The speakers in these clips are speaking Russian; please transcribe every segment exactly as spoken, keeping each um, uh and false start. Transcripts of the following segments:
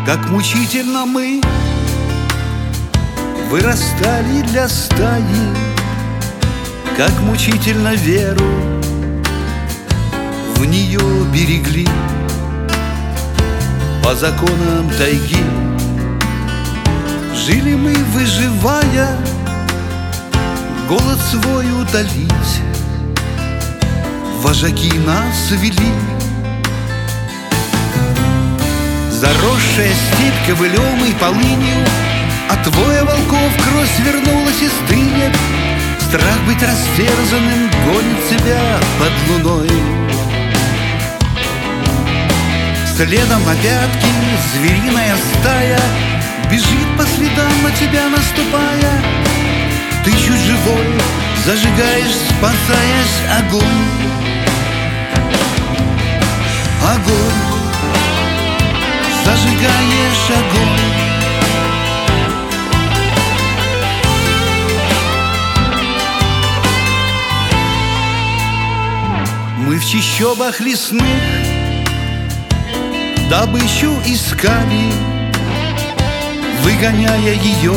Как мучительно мы вырастали для стаи, как мучительно веру в нее берегли. По законам тайги жили мы, выживая, голод свой удалить. Вожаки нас вели. Заросшая степь ковылем и полынью, от воя волков кровь свернулась и стынет. Страх быть растерзанным гонит тебя под луной. Следом на пятки звериная стая бежит по следам, на тебя наступая. Ты чуть живой зажигаешь, спасаясь, огонь. Огонь. Зажигаешь огонь. Мы в чащобах лесных добычу искали, выгоняя ее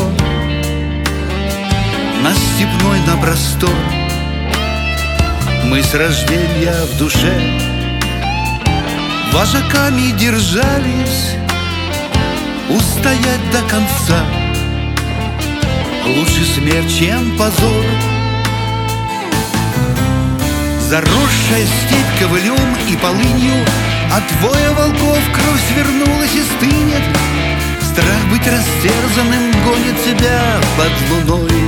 на степной, на простор. Мы с рождения в душе вожаками держались, устоять до конца. Лучше смерть, чем позор. Заросшая степь ковылем и полынью, от воя волков кровь свернулась и стынет. Страх быть растерзанным гонит тебя под луной.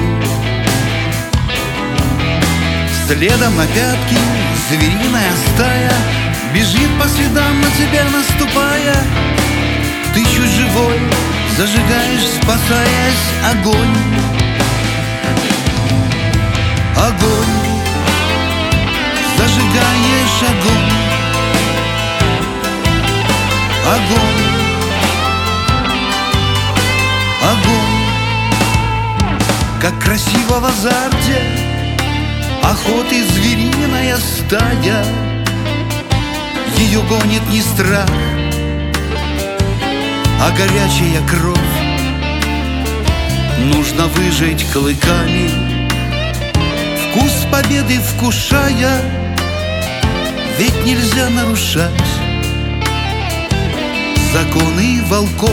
Следом на пятки звериная стая бежит по следам, на тебя наступая. Ты чуть живой зажигаешь, спасаясь, огонь. Огонь. Зажигаешь огонь. Огонь. Огонь. Как красиво в азарте охоты звериная стая, ее гонит не страх, а горячая кровь. Нужно выжить клыками, вкус победы вкушая, ведь нельзя нарушать законы волков.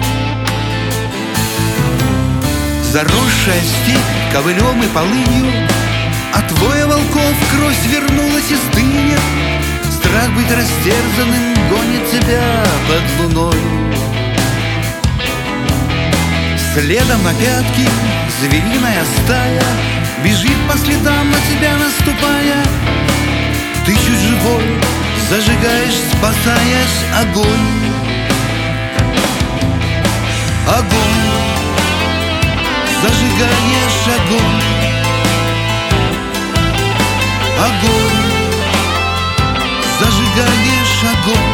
Заросшая степь ковылем и полынью, от воя волков кровь свернулась и стынет. Страх быть растерзанным гонит тебя под луной. Следом на пятки звериная стая бежит по следам, на тебя наступая. Ты чуть живой зажигаешь, спасаясь, огонь. Огонь. Зажигаешь огонь. Огонь. Зажигаешь огонь.